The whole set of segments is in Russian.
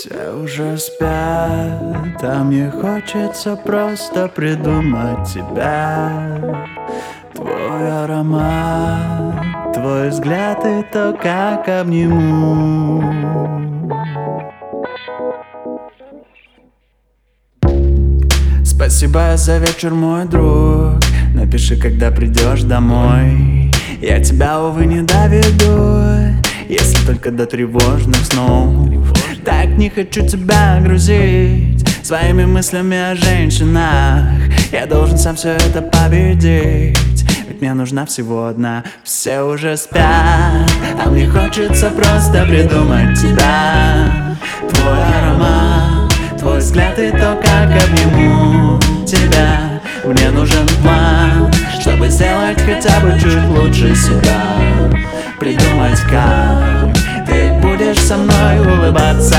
Все уже спят, а мне хочется просто придумать тебя. Твой аромат, твой взгляд и то, как обниму. Спасибо за вечер, мой друг. Напиши, когда придешь домой. Я тебя, увы, не доведу, если только до тревожных снов. Так не хочу тебя грузить своими мыслями о женщинах. Я должен сам все это победить, ведь мне нужна всего одна. Все уже спят, а мне хочется просто придумать тебя. Твой аромат, твой взгляд и то, как обниму тебя. Мне нужен план, чтобы сделать хотя бы чуть лучше себя. Придумать, как ты будешь со мной улыбаться.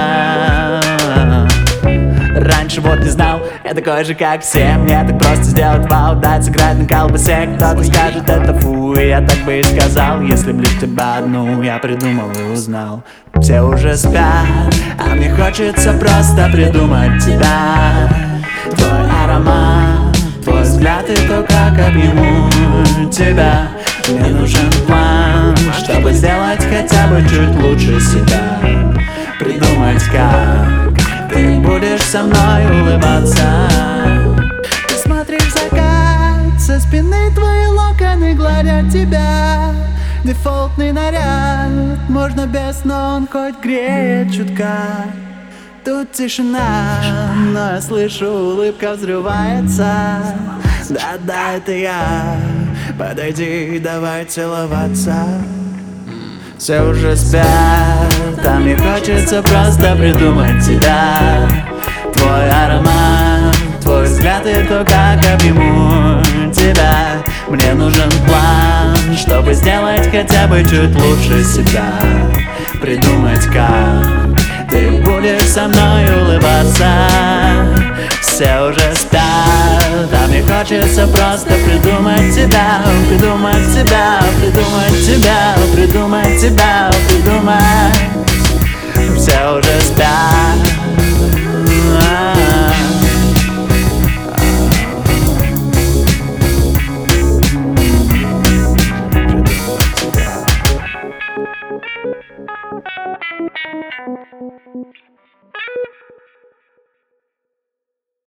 Раньше вот не знал, я такой же, как все. Мне так просто сделать вау, дать сыграть на колбасе. Кто-то скажет, это фу, и я так бы и сказал, если б лишь тебя одну я придумал и узнал. Все уже спят, а мне хочется просто придумать тебя. Твой аромат, твой взгляд и то, как обниму тебя. Мне нужен план, чтобы сделать хотя бы чуть лучше себя. Придумать, как ты будешь со мной улыбаться. Ты смотришь в закат, со спины твои локоны гладят тебя. Дефолтный наряд, можно без, но он хоть греет чутка. Тут тишина, но я слышу, улыбка взрывается. Да-да, это я, подойди, давай целоваться. Все уже спят, а мне хочется просто придумать тебя. Твой аромат, твой взгляд и то, как обниму тебя. Мне нужен план, чтобы сделать хотя бы чуть лучше себя. Придумать, как ты будешь со мной улыбаться. Все уже спят, а мне хочется просто придумать тебя. Придумать тебя, придумать тебя, придумать тебя, придумать. Все уже спят,